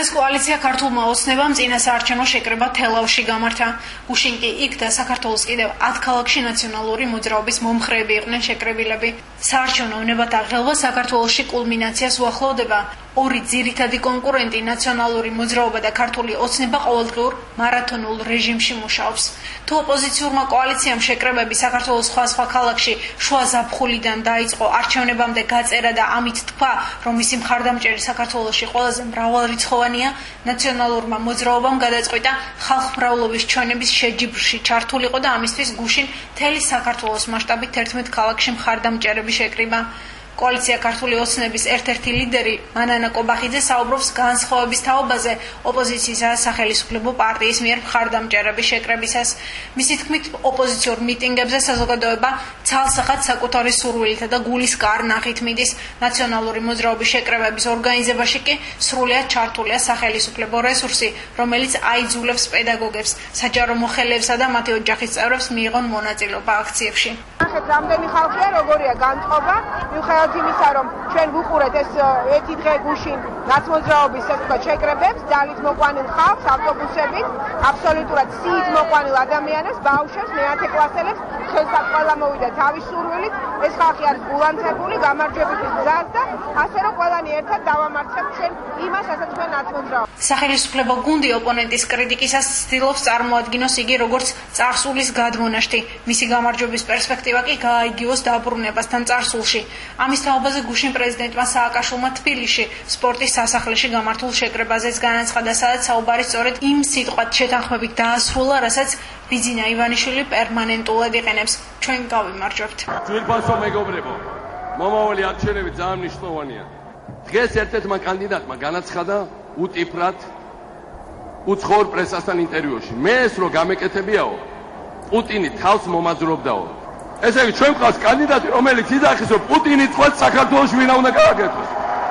დღეს კოალიცია ქართულმა ოცნებამ წინა საარჩევნო შეკრება თელავში გამართა. გუშინ კი იქ და საქართველოს კიდევ 10 ქალაქში ნაციონალური მოძრაობის მომხრეები იყვნენ შეკრებილები. საარჩევნო უნებათა ღელვა საქართველოში კულმინაციას უახლოვდება. ორი ძირითადი კონკურენტი ნაციონალური მოძრაობა და ქართული ოცნება ყოველდღიურ მარათონულ რეჟიმში მუშაობს. თუ ოპოზიციურმა კოალიციამ შეკრებები საქართველოს სხვა ქალაქში შუა ზაფხულიდან დაიწყო არჩევნებამდე გაწერა და ამით თქვა, რომ მისი მხარდამჭერი საქართველოში ყველაზე მრავალრიცხოვანია, ნაციონალურმა მოძრაობამ გადაწყვიტა ხალხმრავლობის ჩვენების შეჯიბრში ჩართულიყო და ამისთვის გუშინ მთელი საქართველოს მასშტაბით 11 ქალაქში მხარდამჭერები შეკრიბა. კოალიცია ქართული ოცნების ერთ-ერთი ლიდერი მანანა კობახიძე საუბრობს განსხვავების თაობაზე ოპოზიციის სახელმწიფო პარტიის მიერ მხარდამჭერების შეკრებისას. მისი თქმით, ოპოზიციურ მიტინგებზე საზოგადოება ცალსახად საკუთარი სურვილითა და გულის კარნახით მიდის. ნაციონალური მოძრაობის შეკრებების ორგანიზებაში კი სრულიად ჩართულია სახელმწიფო რესურსი, რომელიც აიძულებს პედაგოგებს, საჯარო მოხელეებსა და მათი ოჯახის წევრებს მიიღონ მონაწილეობა აქციებში. რამდენი ხალხია, როგორია განწყობა, მიუხედავად იმისა, რომ ჩვენ ვუყურეთ ეს ერთი დღე გუშინ ნაცმოძრაობის შეკრებებს, ძალით მოყვანილ ხალხს, ავტობუსებით, აბსოლუტურად სიით მოყვანილ ადამიანებს, ბავშვებს, მეათე კლასელებს, ხელსა ყველა მოვიდა თავის სურვილით, ეს ხალხი არის გულანცებული, გამარჯვებითი გზას და ასე რომ ყველანი ერთად დავამარცხებთ ჩვენ იმას, რასაც ჩვენ ნაცმოძრაობა. სახელმწიფო გუნდი ოპონენტის კრიტიკისას ცდილობს წარმოადგინოს იგი როგორც წარსულის გადმონაშთი, მისი გამარჯვების პერსპექტივა კი გააიგივოს დაბრუნებასთან წარსულში. ამის თაობაზე გუშინ პრეზიდენტმა სააკაშვილმა თბილისში სპორტის სასახლეში გამართულ შეკრებაზეც განაცხადა, სადაც საუბარი სწორედ იმ სიტყვად შეთანხმებით დაასრულა, რასაც ბიძინა ივანიშვილი პერმანენტულად იყენებს. ჩვენ გავიმარჯვებთ. ძვირფასო მეგობრებო, მომავალი არჩევნები ძალიან მნიშვნელოვანია. დღეს ერთ-ერთმა კანდიდატმა განაცხადა უტიფრად უცხოურ პრესასთან ინტერვიუში. მე ეს რო გამეკეთებიაო, პუტინი თავს მომაძრობდაო. ესე იგი ჩვენ გვყავს კანდიდატი, რომელიც იძახის, რომ პუტინი თქვათ საქართველოს ვინა უნდა გააკეთოს.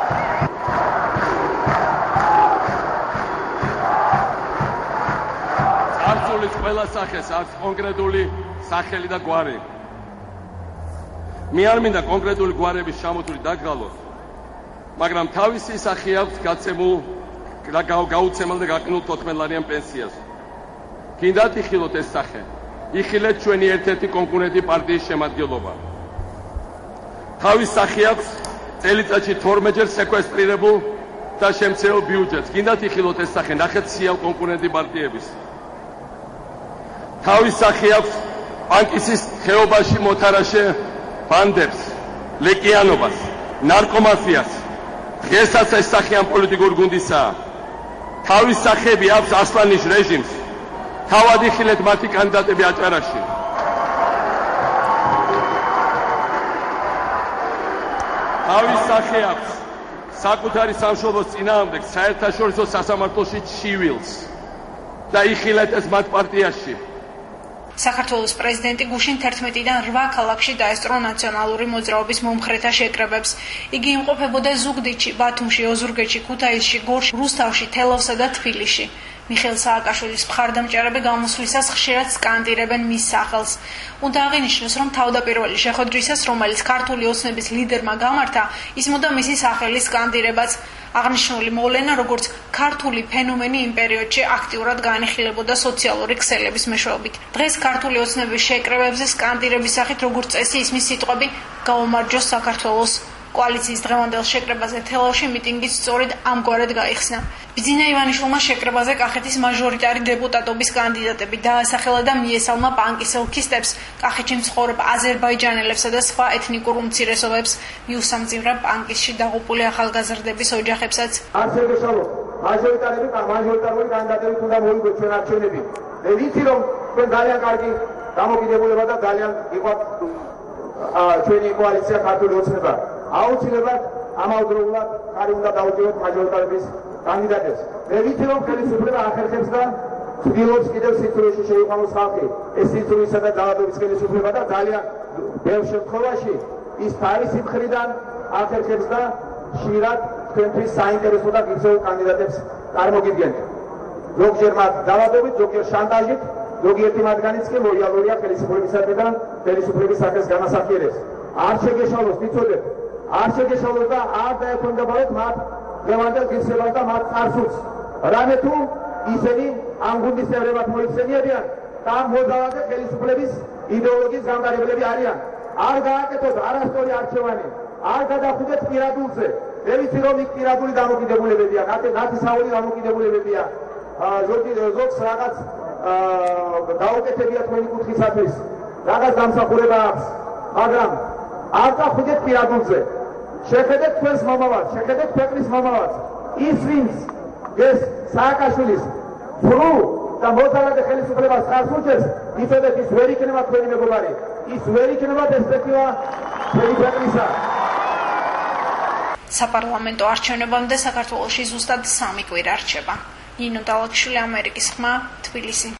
წარსულის ყველა სახეს აქვს კონკრეტული სახელი და გვარი. მე არ მინდა კონკრეტული გვარების ჩამოთვლით დაგღალოს, მაგრამ თავისი სახე აქვს გაუცემელ და გაყინულ 14-ლარიან პენსიას. გინდათ იხილოთ ეს სახე? იხილეთ ჩვენი ერთ-ერთი კონკურენტი პარტიის შემადგენლობა. თავის სახე აქვს წელიწადში 12-ჯერ სეკვესტრირებულ და შემცირებულ ბიუჯეტს. გინდათ იხილოთ ეს სახე? ნახეთ სიალ კონკურენტი პარტიების. თავის სახე აქვს პანკისის ხეობაში მოთარაშე ბანდებს, ლეკიანობას, ნარკომაფიას. დღესაც ეს სახე ამ პოლიტიკურ გუნდისაა. თავის სახეები აქვს ასლანის რეჟიმს. თავად იხილეთ მათი კანდიდატები აჭარაში. თავის სახე აქვს საკუთარი სამშობლოს წინააღმდეგ საერთაშორისო სასამართლოში ჩივილს და იხილეთ ეს მათ პარტიაში. საქართველოს პრეზიდენტი გუშინ 11-დან 8 ქალაქში დაესწრო ნაციონალური მოძრაობის მომხრეთა შეკრებებს. იგი იმყოფებოდა ზუგდიდში, ბათუმში, ოზურგეთში, ქუთაისში, გორში, რუსთავში, თელავსა და თბილისში. მიხეილ სააკაშვილის მხარდამჭერები გამოსვლისას ხშირად სკანდირებენ მის სახელს. უნდა აღინიშნოს, რომ თავდაპირველი შეხვედრისას, რომელიც ქართული ოცნების ლიდერმა გამართა, ისმოდა მისი სახელის სკანდირებაც. აღნიშნული მოვლენა, როგორც ქართული ფენომენი იმ პერიოდში აქტიურად განიხილებოდა სოციალური ქსელების მეშვეობით. დღეს ქართული ოცნების შეკრებებზე სკანდირების სახით, როგორც წესი, ისმის სიტყვები „გაუმარჯოს საქართველოს“. კოალიციის დღევანდელ შეკრებაზე თელავში მიტინგიც სწორედ ამგვარად გაიხსნა. ბიძინა ივანიშვილმა შეკრებაზე კახეთის მაჟორიტარი დეპუტატობის კანდიდატები დაასახელა და მიესალმა პანკის ოლქისტებს, კახეთში მცხოვრებ აზერბაიჯანელებსა და სხვა ეთნიკურ უმცირესობებს, მიუსამძიმრა პანკისში დაღუპული ახალგაზრდების ოჯახებსაც. მაჟორიტარული კანდიდატები უნდა მოიგოს ჩვენ არჩევნები. მე ვიცი, რომ ჩვენ ძალიან კარგი დამოკიდებულება და ძალიან იყვათ ჩვენი კოალიცია ქართული ოცნება. აუცილებლად ამავდროულად ხარი უნდა დაუჭიროთ მაჟორიტარების კანდიდატებს. მე ვიცი, რომ ხელისუფლება ახერხებს და ცდილობს კიდევ სიცრუეში შეიყვანოს ხალხი. ეს სიცრუისა და დაავადების ხელისუფლება და ძალიან ბევრ შემთხვევაში ის თავისი მხრიდან ახერხებს და ხშირად თქვენთვის საინტერესო და გრძელ კანდიდატებს წარმოგიდგენთ. ზოგჯერ მათ დაავადებით, ზოგჯერ შანტაჟით, ზოგიერთი მათგანიც კი ლოიალურია ხელისუფლებისადმი და ხელისუფლების სახეს განასახიერებს. არ შეგეშალოს, ვიცოდეთ, არ შეგეშალოს და არ დაექვემდებაროთ მათ დღევანდელ ღირსებას და მათ წარსულს. რამე თუ ისინი ამ გუნდის წევრებად მოიხსენიებიან და ამ მოზავაზე ხელისუფლების იდეოლოგიის გამგარებლები არიან. არ გააკეთოთ არასწორი არჩევანი, არ გადახვიდეთ პირადულზე. მე ვიცი რომ იქ პირადული დამოკიდებულებებია, ნათესაური დამოკიდებულებებია. ზოგს რაღაც დაუკეთებია თქვენი კუთხისათვის, რაღაც დამსახურება აქვს, მაგრამ არ დახვიდეთ პირადულზე. შეხედეთ თქვენს მომავალს, შეხედეთ ქვეყნის მომავალს. ის ვინც ეს სააკაშვილის ფლუ და მოძალადე ხელისუფლებას ხარს უჭერს, იცოდეთ ის ვერ იქნება თქვენი მეგობარი, ის ვერ იქნება პერსპექტივა თქვენი ქვეყნისა. საპარლამენტო არჩევნებამდე საქართველოში ზუსტად 3 კვირა რჩება. ნინო დალაგშვილი, ამერიკის ხმა, თბილისი.